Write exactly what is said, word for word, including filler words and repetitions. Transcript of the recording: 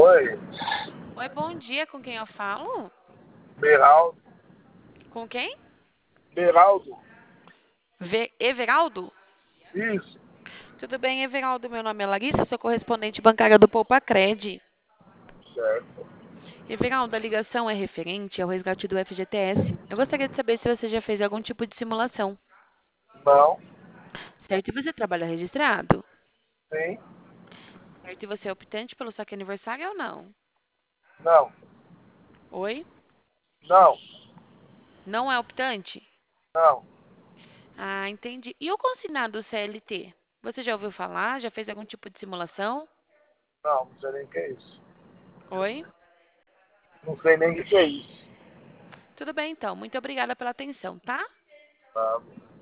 Oi, Oi, bom dia. Com quem eu falo? Beraldo. Com quem? Beraldo, Ve- Everaldo? isso, Tudo bem, Everaldo? Meu nome é Larissa, sou correspondente bancária do Poupa Cred. certo. Everaldo, a ligação é referente ao resgate do F G T S. Eu gostaria de saber se você já fez algum tipo de simulação. Não, Certo? E você trabalha registrado? sim, Certo? E você é optante pelo saque aniversário ou não? não, Oi? não, Não é optante? não, Ah, entendi. E o consignado C L T? Você já ouviu falar? Já fez algum tipo de simulação? não, não sei nem o que é isso. Oi? Não sei nem o que é isso. Tudo bem, então. Muito obrigada pela atenção, tá? Tá?